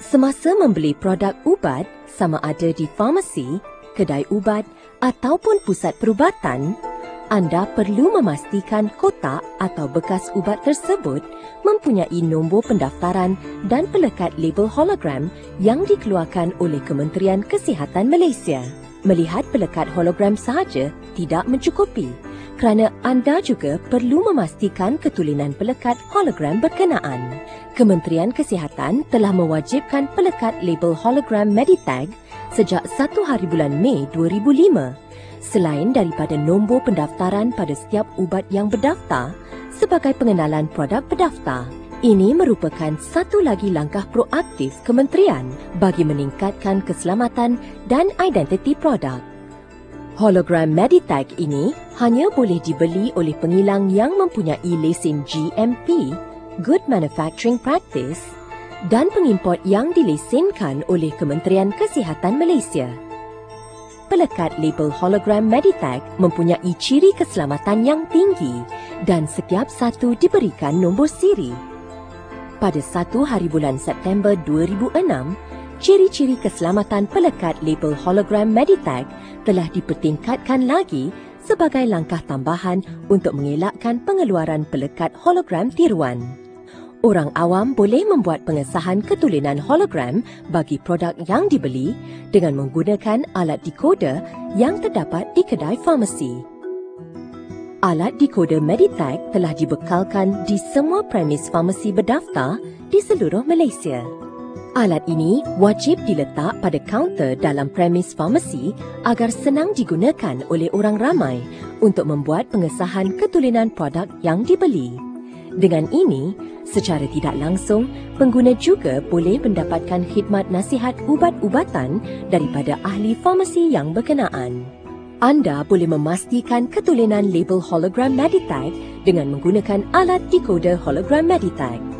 Semasa membeli produk ubat, sama ada di farmasi, kedai ubat ataupun pusat perubatan, anda perlu memastikan kotak atau bekas ubat tersebut mempunyai nombor pendaftaran dan pelekat label hologram yang dikeluarkan oleh Kementerian Kesihatan Malaysia. Melihat pelekat hologram sahaja tidak mencukupi, kerana anda juga perlu memastikan ketulinan pelekat hologram berkenaan. Kementerian Kesihatan telah mewajibkan pelekat label hologram Meditag sejak 1 hari bulan Mei 2005. Selain daripada nombor pendaftaran pada setiap ubat yang berdaftar sebagai pengenalan produk berdaftar. Ini merupakan satu lagi langkah proaktif kementerian bagi meningkatkan keselamatan dan identiti produk. Hologram Meditag ini hanya boleh dibeli oleh pengilang yang mempunyai lesen GMP, Good Manufacturing Practice, dan pengimport yang dilesenkan oleh Kementerian Kesihatan Malaysia. Pelekat label hologram Meditag mempunyai ciri keselamatan yang tinggi dan setiap satu diberikan nombor siri. Pada 1 hari bulan September 2006, ciri-ciri keselamatan pelekat label hologram Meditag telah dipertingkatkan lagi sebagai langkah tambahan untuk mengelakkan pengeluaran pelekat hologram tiruan. Orang awam boleh membuat pengesahan ketulinan hologram bagi produk yang dibeli dengan menggunakan alat dekoder yang terdapat di kedai farmasi. Alat dekoder Meditag telah dibekalkan di semua premis farmasi berdaftar di seluruh Malaysia. Alat ini wajib diletak pada kaunter dalam premis farmasi agar senang digunakan oleh orang ramai untuk membuat pengesahan ketulinan produk yang dibeli. Dengan ini, secara tidak langsung, pengguna juga boleh mendapatkan khidmat nasihat ubat-ubatan daripada ahli farmasi yang berkenaan. Anda boleh memastikan ketulinan label hologram Meditag dengan menggunakan alat dekoder hologram Meditag.